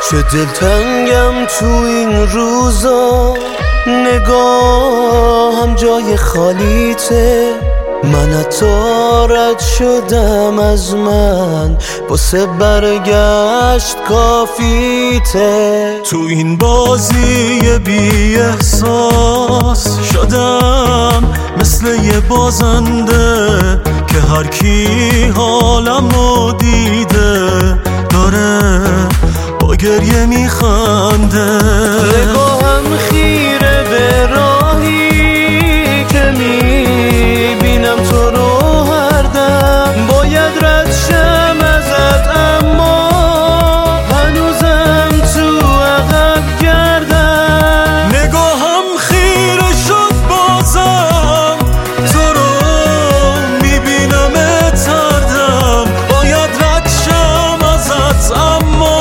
چه دلتنگم تو این روزا، نگاهم جای خالیته. من حتی رد شدم از من، واسه برگشت کافیته. تو این بازی بی احساس شدم مثل یه بازنده که هر کی حالمو دیده داره با گریه میخنده. نگاهم خیره به راهی که میبینم تو رو هر دم. باید رد شم ازت اما هنوزم تو عقب گردم. نگاهم خیره شد بازم تو رو میبینمت هر دم. باید رد شم ازت اما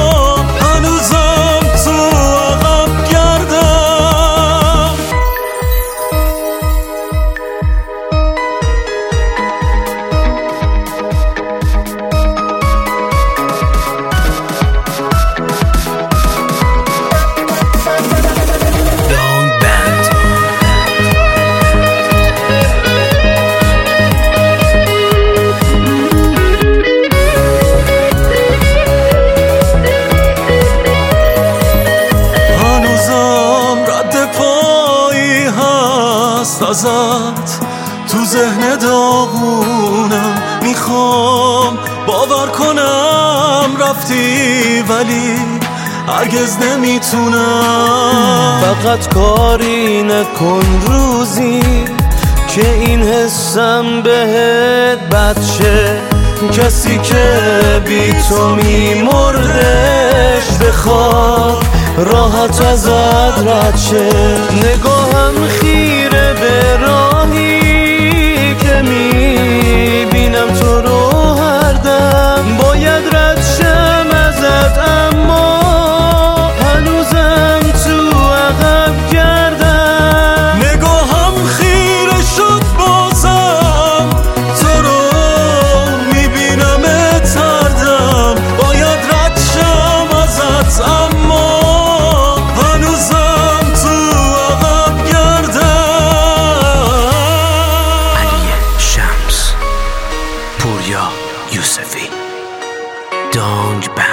ازت تو ذهن داغونم. میخوام باور کنم رفتی ولی هرگز نمیتونم. فقط کاری نکن روزی که این حسم بهت بد شه. کسی که بی تو میمردش بخواد راحت ازت رد شه. نگاهم خیره به راهی که میبینم تو رو هر دم. باید رد شم ازت اما هنوزم تو عقب گردم. نگاهم خیره شد بازم تو رو میبینمت هر دم. باید رد شم ازت اما پوریا یوسفی. دانگ بند.